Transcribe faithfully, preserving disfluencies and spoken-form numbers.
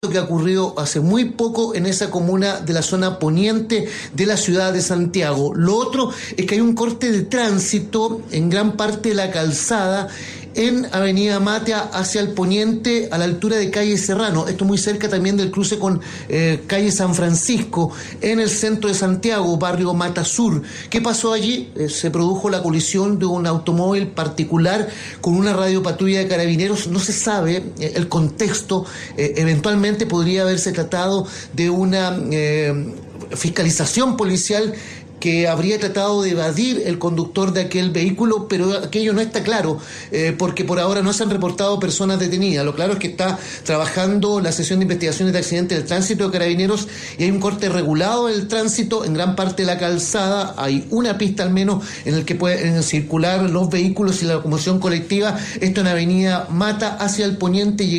que ha ocurrido hace muy poco en esa comuna de la zona poniente de la ciudad de Santiago. Lo otro es que hay un corte de tránsito en gran parte de la calzada en Avenida Matea hacia el poniente a la altura de calle Serrano. Esto muy cerca también del cruce con eh, calle San Francisco, en el centro de Santiago, barrio Mata Sur. ¿Qué pasó allí? Eh, se produjo la colisión de un automóvil particular con una radiopatrulla de carabineros. No se sabe eh, el contexto. Eh, eventualmente podría haberse tratado de una eh, fiscalización policial que habría tratado de evadir el conductor de aquel vehículo, pero aquello no está claro, eh, porque por ahora no se han reportado personas detenidas. Lo claro es que está trabajando la sección de investigaciones de accidentes del tránsito de Carabineros y hay un corte regulado del tránsito en gran parte de la calzada. Hay una pista al menos en el que pueden circular los vehículos y la locomoción colectiva. Esto en Avenida Mata hacia el poniente.